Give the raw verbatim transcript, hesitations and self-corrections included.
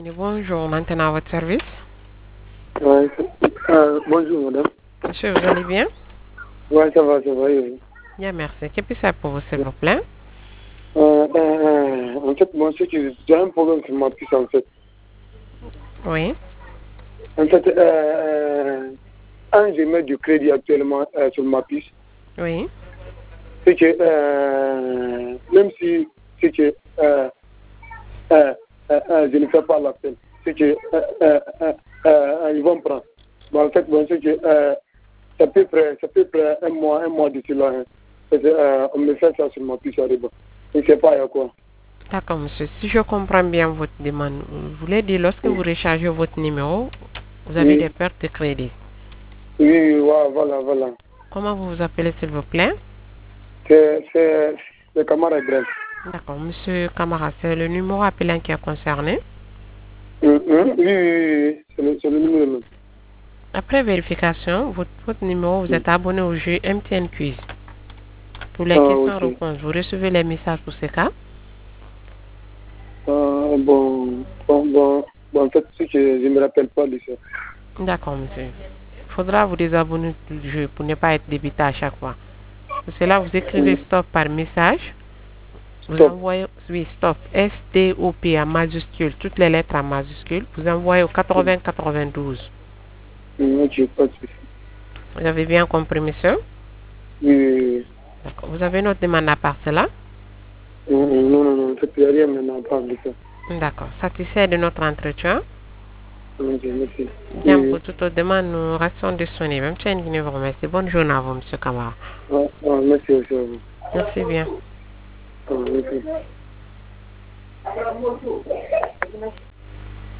Bonjour, maintenant à votre service. Ouais, euh, bonjour madame. Monsieur, vous allez bien? Ouais, ça va, ça va. oui. Bien, merci. Que puis-je faire pour vous, s'il vous plaît? Euh, euh, euh, en fait, moi, c'est que j'ai un problème sur ma puce, en fait. Oui, En fait, euh, euh, quand je mets du crédit actuellement euh, sur ma puce, oui. c'est que euh, même si c'est que euh, euh, euh, euh, je ne fais pas l'appel, c'est que euh, euh, euh, euh, ils vont prendre. Bon, en fait, bon, c'est que euh, ça peut près, ça peut près un mois, un mois d'ici là. Hein. Parce que, euh, on me fait ça sur ma puce, arrive. Je ne sais pas, il y a quoi. D'accord, monsieur. Si je comprends bien votre demande, vous voulez dire lorsque vous Oui, rechargez votre numéro, vous avez des oui, pertes de crédit. oui, oui, voilà, voilà. voilà. Comment vous vous appelez, s'il vous plaît? C'est c'est- c'est Kamara Ibrahim. D'accord, monsieur Camara, c'est le numéro appelant qui est concerné. Hum, hum, Oui, oui, oui, oui, c'est le, c'est le numéro même. Après vérification, votre, votre numéro, vous Hum. êtes abonné au jeu M T N Quiz. Pour les Ah, ok. questions-réponses, vous recevez les messages pour ce cas. Ah, bon, bon, bon, bon, en fait, c'est que je ne me rappelle pas de ça. D'accord, monsieur. Il faudra vous désabonner du jeu pour ne pas être débité à chaque fois. Pour cela, vous écrivez Hum. stop par message. Vous Stop. envoyez, oui, stop, S T O P en majuscule, toutes les lettres en majuscule. Vous envoyez au Hum. quatre-vingts quatre-vingt-douze. Hum, ok, pas de souci. Vous avez bien compris, monsieur? Oui, oui, oui. D'accord. Vous avez une autre demande à part cela? Hum, hum, Non, non, non, en fait, il n'y a rien maintenant à part de ça. D'accord. Satisfait de notre entretien? Ok, merci. Oui, Bien, pour oui. toute autre demande, nous restons disponibles. Même chaîne qui vous remercie. Bonne journée à vous, monsieur Kamara. Ah, ah, merci aussi à vous. Merci bien. Ah, merci.